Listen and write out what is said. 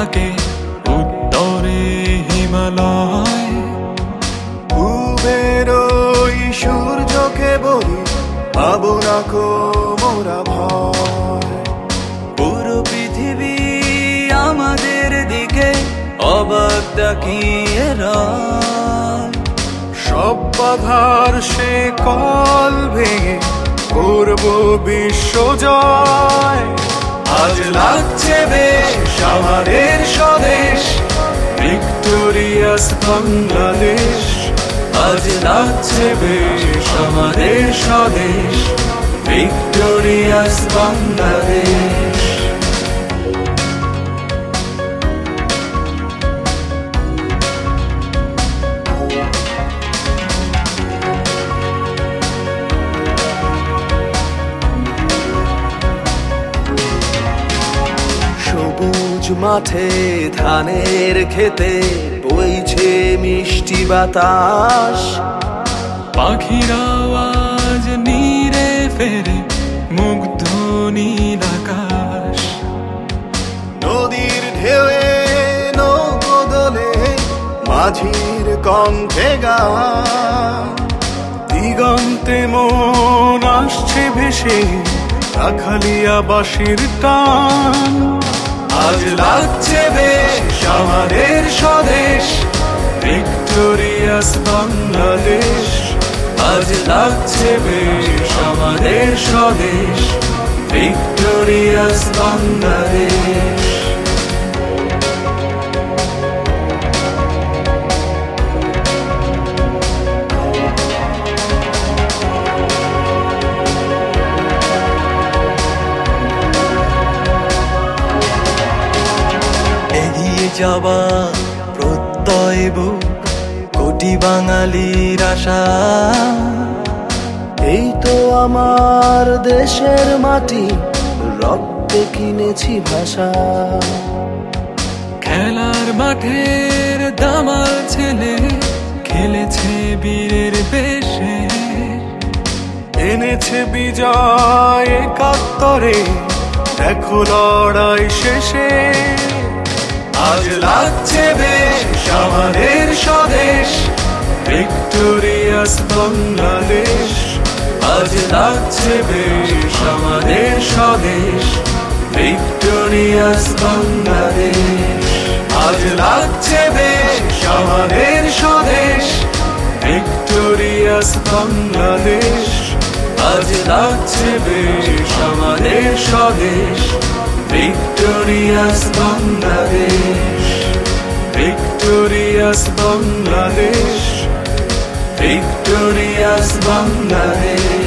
থাকে উত্তরে হিমালয়। পূবের ওই সূর্যকে বলি পাবো না কো মোরা ভয়। পুরো পৃথিবী আমাদের দিকে অবাক তাকিয়ে রয়। সব বাধার সে কল ভেঙে করব বিশ্বজয়। আজ লাগছে বেশ আমাদের স্বদেশ, ভিক্টোরিয়াস বাংলাদেশ। আজ লাগছে বেশ আমাদের স্বদেশ, ভিক্টোরিয়াস বাংলাদেশ। সবুজ মাঠে ধানের খেতে বইছে মিষ্টি বাতাস। পাখির আওয়াজ নীরে ফেরে মুগ্ধ নীল আকাশ। নদীর ঢেউয়ে নৌকো দোলে মাঝির কণ্ঠে গান। দিগন্তে মন আসছে ভেসে রাখালিয়া বাঁশির টান। আজ লাগছে বেশ আমাদের স্বদেশ, ভিক্টোরিয়াস বাংলাদেশ। আজ লাগছে বেশ আমাদের স্বদেশ, ভিক্টোরিয়াস বাংলাদেশ। এগিয়ে যাওয়া প্রত্যয় বুক কোটি বাঙালির আশা। এই তো আমার দেশের মাটি, রক্তে কিনেছি ভাষা। খেলার মাঠের দামাল ছেলে খেলেছে বীরের বেশে। এনেছে বিজয় একাত্তরে, দেখো লড়াই শেষে। আজ লাগছে বেশ আমাদের স্বদেশ, ভিক্টোরিয়াস বাংলাদেশ। আজ লাগছে বেশ আমাদের স্বদেশ, ভিক্টোরিয়াস বাংলাদেশ। আজ লাগছে বেশ আমাদের স্বদেশ, ভিক্টোরিয়াস বাংলাদেশ। আজ লাগছে বেশ আমাদের স্বদেশ, victorious Bangladesh. Victorious Bangladesh, victorious Bangladesh.